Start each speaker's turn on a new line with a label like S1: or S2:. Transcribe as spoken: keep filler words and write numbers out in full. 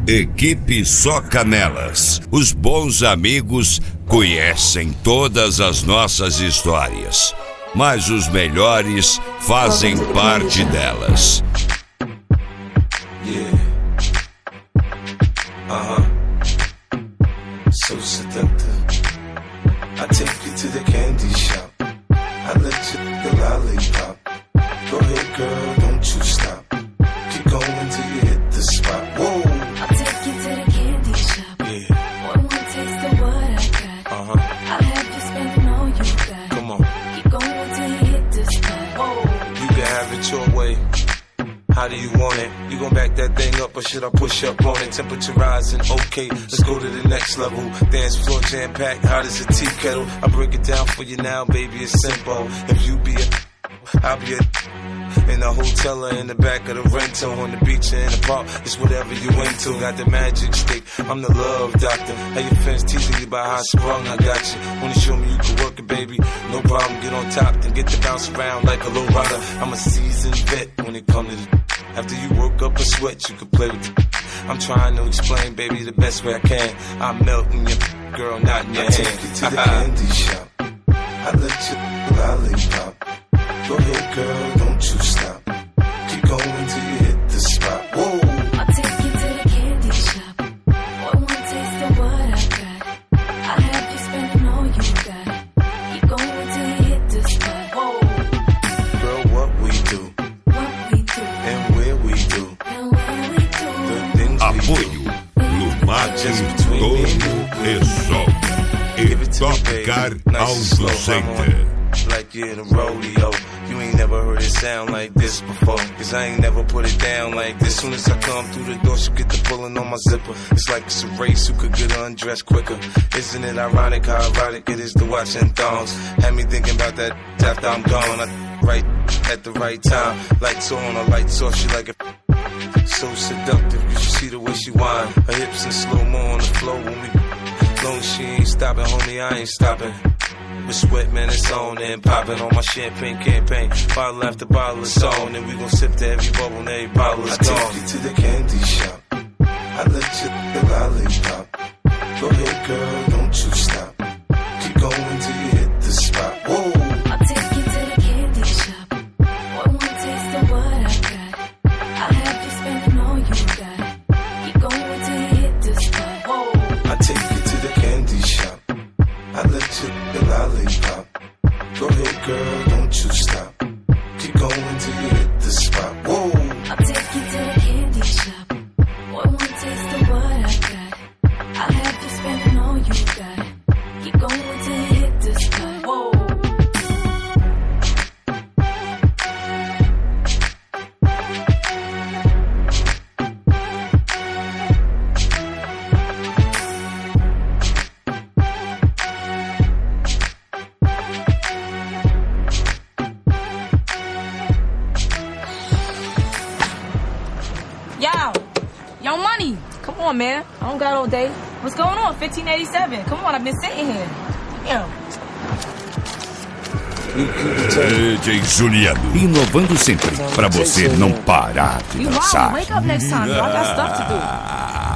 S1: Equipe Só Canelas. Os bons amigos conhecem todas as nossas histórias, mas os melhores fazem parte delas.
S2: Yeah. Uh-huh. So seductive. I take you to the candy shop. I let you the lollipop. Go ahead, girl, don't you stop. Keep going till you hit the spot. Whoa.
S3: I'll take you to the candy shop.
S2: Yeah.
S3: One more taste of what I got.
S2: Uh-huh.
S3: I'll have you spending all you got.
S2: Come on.
S3: Keep going till you hit the spot. Whoa.
S2: You can have it your way. How do you want it? You gon' back that thing up or should I push up on it? Temperature rising, okay, let's go to the next level. Dance floor jam-packed, hot as a tea kettle. I break it down for you now, baby, it's simple. If you be a, I'll be a in the hotel or in the back of the rental, on the beach or in the park, it's whatever you into. Got the magic stick, I'm the love doctor. How your fans teasing you about how I sprung, I got you. Wanna show me you can work it, baby? No problem, get on top, then get to bounce around like a low rider. I'm a seasoned vet when it comes to the after you work up a sweat, you can play with it. I'm trying to explain, baby, the best way I can. I'm melting your girl, not in your
S4: I
S2: hand.
S4: take you to the candy shop. I let you lollipop. Go ahead, girl, don't you stop. Keep going till you hit the spot. Whoa.
S3: I'll take you to the candy shop. One more taste of what I got. I'll have you spending all you got. Keep going till you hit the spot. Whoa.
S2: Girl, what we do,
S3: What we do,
S2: and where we do,
S3: and where we do.
S2: the things we
S1: Apoio Lumate Todo e Sol e Top Car Auto Center.
S2: like you're in a rodeo. You ain't never heard it sound like this before, cause I ain't never put it down like this. Soon as I come through the door, she get the pulling on my zipper. It's like it's a race, who could get undressed quicker. Isn't it ironic how erotic it is to watch in thongs? Had me thinking about that after I'm gone. I right at the right time, lights on, a lights off, she like it so seductive. You should see the way she whine, her hips in slow-mo on the floor when we, long as she ain't stopping, homie, I ain't stopping. With sweat, man, it's on and popping on my champagne campaign. Bottle after bottle is on, and we gon' sip to every bubble and every bottle is
S4: I
S2: gone.
S4: take you to the candy shop. I let you the lollipop. Go ahead, girl, don't you stop. Keep going till you hit the spot. Whoa.
S3: I'll take you to the candy shop. One more taste of what I got. I'll have you spending all you got. Keep going till you hit the spot. Whoa.
S4: I take you to the candy shop. I let you the lollipop. Go ahead, girl, don't you stop. Keep going till you hit the spot. Whoa.
S3: I'll take you to the candy shop. One more taste of what I got. I'll have you spending all you got. Keep going till you hit the spot. Whoa.
S5: Yo, yo, money. Come on, man. I don't got all day. What's going on? fifteen eighty-seven. Come on, I've been sitting here. Yo.
S1: D J Juliano, inovando sempre para você não parar de
S5: You wild.
S1: dançar.
S5: Wake up next time, bro. I got stuff to do.